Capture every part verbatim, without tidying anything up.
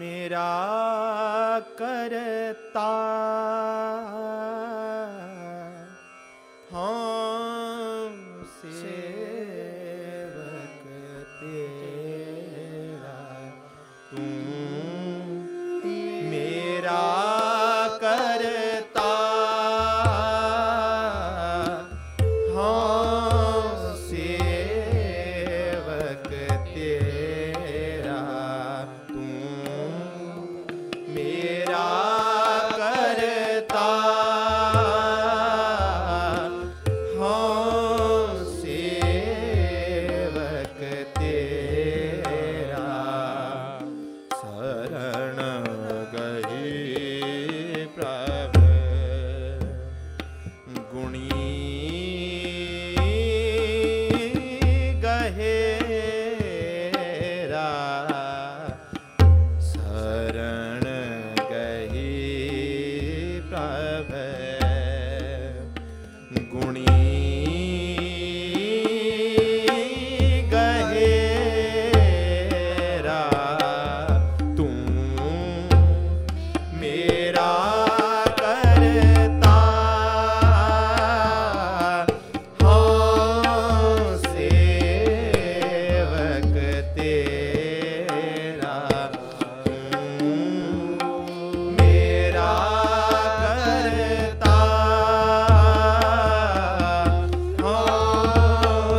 मेरा करता हाँ सेवक तेरा तू मेरा करता हाँ सेवक तेरा तू मेरा करता हाँ सेवक तेरा शरण गए प्रभु गुणी गहेरा शरण गए प्रभु गुणी गहेरा तू मेरा करता हाँ सेवक तेरा तू मेरा करता हाँ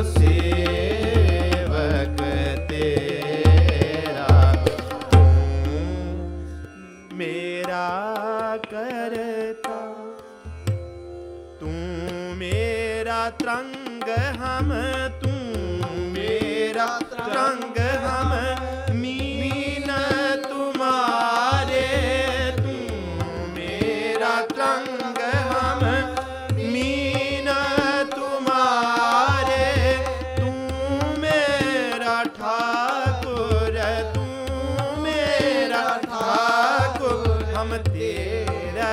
सेवक तेरा तू मेरा करता तू मेरा तरंग हम तू मेरा तरंग हम मीन तुम्हारे तू मेरा तरंग हम मीन तुम्हारे तू मेरा ठाकुर तू मेरा ठाकुर हम तेरा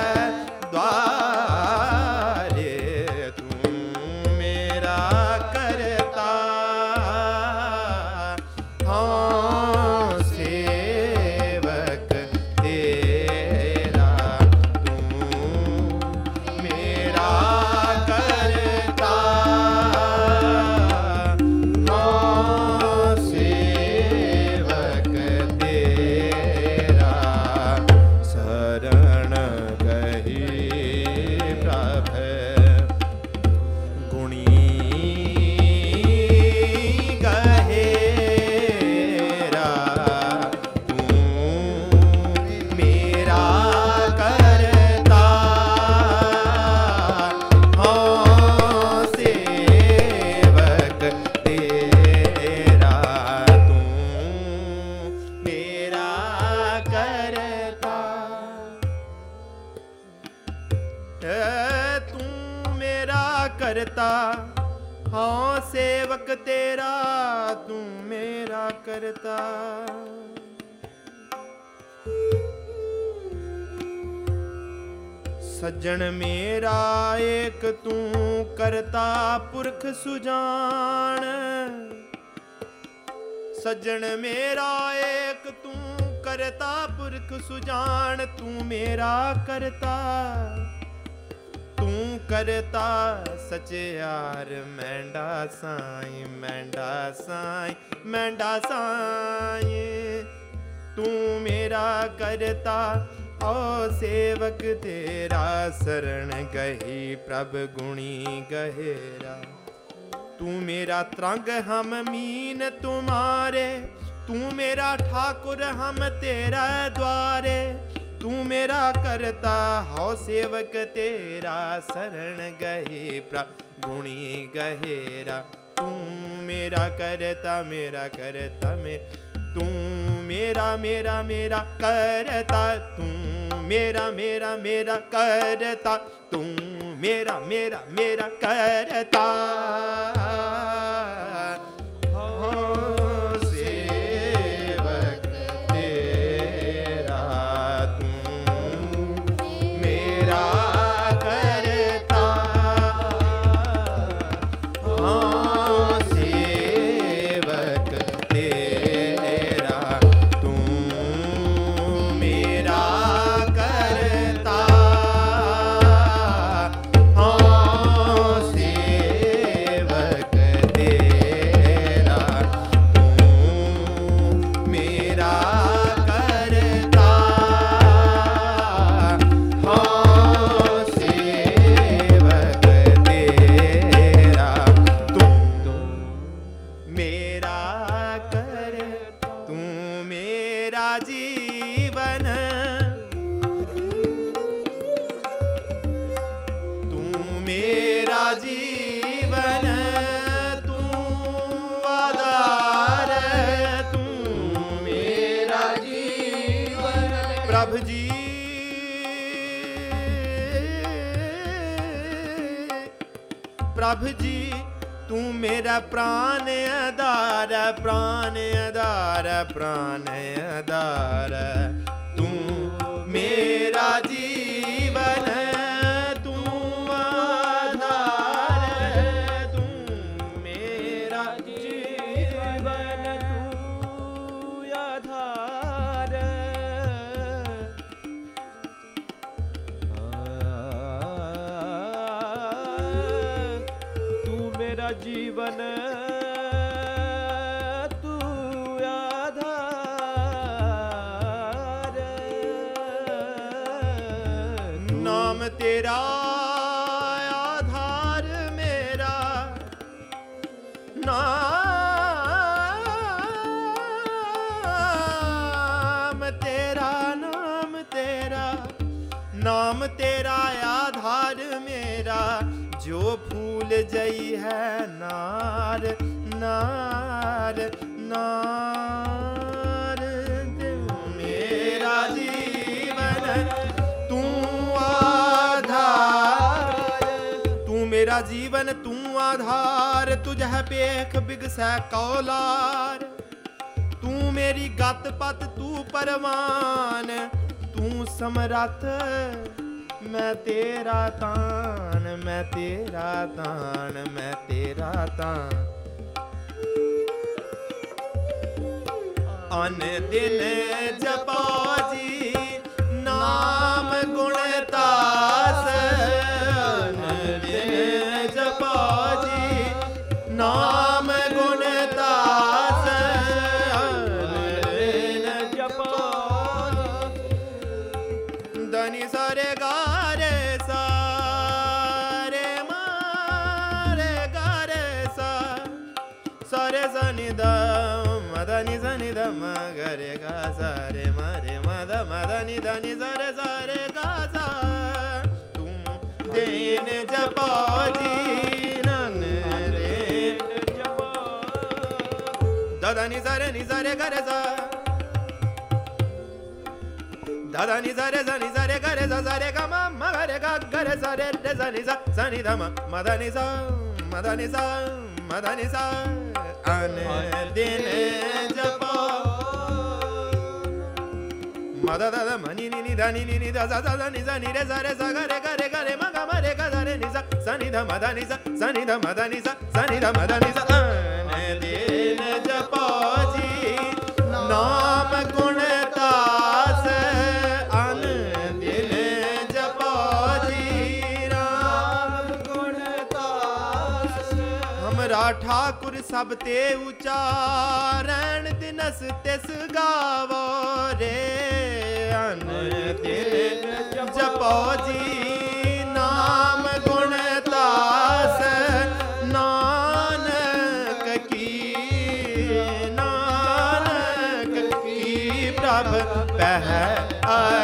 द्वारे तू मेरा करता हाँ सेवक तेरा तू मेरा करता हाँ सेवक तेरा शरण गए प्रभु गुणी गहेरा तू मेरा करता हाँ सेवक तेरा तू मेरा करता तू मेरा करता हाँ सेवक तेरा तू मेरा करता सज्जन मेरा एक तू करता पुरख सुजान सज्जन मेरा एक तू करता पुरख सुजान तू मेरा करता तू करता सचयार मैंडा साई मैंडा साई मैंडा साई तू मेरा करता ओ सेवक तेरा शरण गही प्रभ गुणी गहेरा तू मेरा तरंग हम मीन तुम्हारे तू मेरा ठाकुर हम तेरा द्वारे तू मेरा करता हो सेवक तेरा शरण गहे प्रभु गुणी गहेरा तू मेरा करता मेरा करता में तू मेरा मेरा मेरा करता तू मेरा मेरा मेरा करता तू मेरा मेरा मेरा करता जीवन, तू मेरा जीवन, तू आधार, तू मेरा जीवन। प्रभु जी प्रभु जी तू मेरा प्राण आधार, प्राण आधार, प्राण आधार, तू मेरा जीवन, तू आधार, तू मेरा जीवन, तू आधार। मेरा जीवन तू आधार, नाम तेरा आधार मेरा, नाम तेरा, नाम तेरा, नाम तेरा आधार मेरा। जो फूल जई है नार, नार, नार, मेरा जीवन, तू आधार, तू मेरा जीवन, तू आधार। तुझ है पेख बिगसै कौलार, तू मेरी गत पत, तू परवान, तू समरथ, मैं तेरा तान, मैं तेरा तान, मैं तेरा तान। अन दिन जपो जी नाम गुण तास, अन दिन जपो जी नाम गुण तास, अन दिन जपो। धनी सारे गा सनि द मदनि सनि द म गरे गा सा रे म रे म द मदनि धनि सा रे सा रे गा सा। तुम देन जपो जी नन रे जपो, ददनि सा रे नि सा रे गा रे सा, ददनि सा रे सा नि सा रे गा रे सा सा रे गा म म गा रे गा गा रे सा रे रे सा नि सा सा नि ध म मदनि सा मदनि सा मदनि सा। अन दिन जपो मद द मनि नि नि ध नि नि नि ध सा सा नि सा नि रे सा रे सा गा रे गा रे गा रे म गा म रे गा सा रे नि सा सा नि ध म ध नि सा सा नि ध म ध नि सा सा नि ध म ध नि सा। अन दिन जपो जी नाम गुण तास, अन दिन जपो जी नाम गुण तास। हमरा ठाकुर सब ते उचारण दिनस तिस गावो रे, अन दिन जपो जी नाम गुण तास। नानक की नानक की प्रभ पह